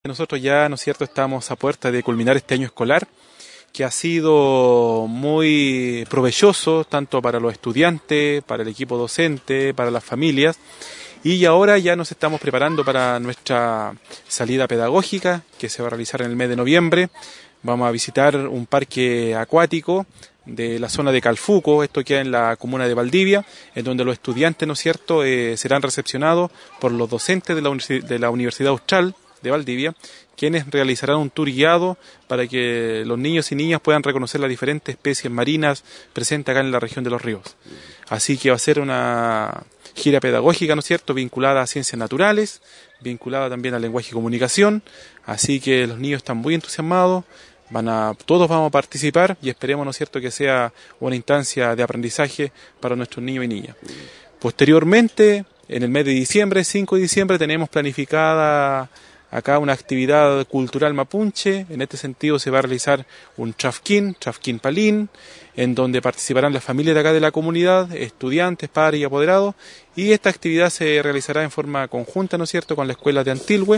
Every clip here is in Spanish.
Nosotros ya, ¿no es cierto?, estamos a puerta de culminar este año escolar, que ha sido muy provechoso tanto para los estudiantes, para el equipo docente, para las familias, y ahora ya nos estamos preparando para nuestra salida pedagógica, que se va a realizar en el mes de noviembre. Vamos a visitar un parque acuático de la zona de Calfuco, esto queda en la comuna de Valdivia, en donde los estudiantes, ¿no es cierto?, serán recepcionados por los docentes de la Universidad Austral de Valdivia, quienes realizarán un tour guiado para que los niños y niñas puedan reconocer las diferentes especies marinas presentes acá en la región de los ríos. Así que va a ser una gira pedagógica, ¿no es cierto?, vinculada a ciencias naturales, vinculada también al lenguaje y comunicación, así que los niños están muy entusiasmados, todos vamos a participar y esperemos, ¿no es cierto?, que sea una instancia de aprendizaje para nuestros niños y niñas. Posteriormente, en el mes de diciembre, 5 de diciembre, tenemos planificada acá una actividad cultural mapuche. En este sentido se va a realizar un Chafquín Palín, en donde participarán las familias de acá de la comunidad, estudiantes, padres y apoderados, y esta actividad se realizará en forma conjunta, ¿no es cierto?, con la escuela de Antilhue.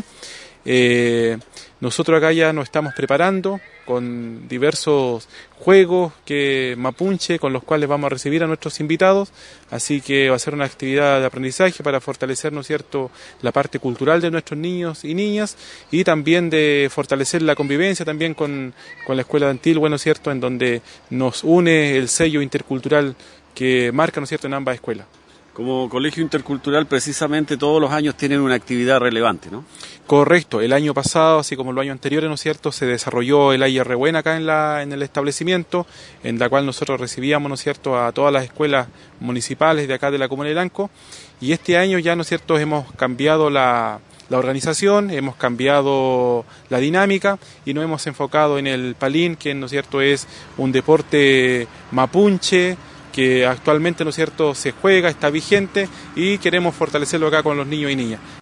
Nosotros acá ya nos estamos preparando con diversos juegos mapuche con los cuales vamos a recibir a nuestros invitados, así que va a ser una actividad de aprendizaje para fortalecer, ¿no es cierto?, la parte cultural de nuestros niños y niñas, y también de fortalecer la convivencia también con la escuela de Antilhue, ¿no es cierto?, en donde nos une el sello intercultural que marca, ¿no es cierto?, en ambas escuelas. Como colegio intercultural, precisamente todos los años tienen una actividad relevante, ¿no? Correcto. El año pasado, así como los años anteriores, ¿no es cierto?, se desarrolló el AIR Buena acá en el establecimiento, en la cual nosotros recibíamos, ¿no es cierto?, a todas las escuelas municipales de acá de la comuna de Lanco, y este año ya, ¿no es cierto?, hemos cambiado la organización, hemos cambiado la dinámica y nos hemos enfocado en el palín, que, ¿no es cierto?, es un deporte mapuche, que actualmente, ¿no es cierto?, se juega, está vigente y queremos fortalecerlo acá con los niños y niñas.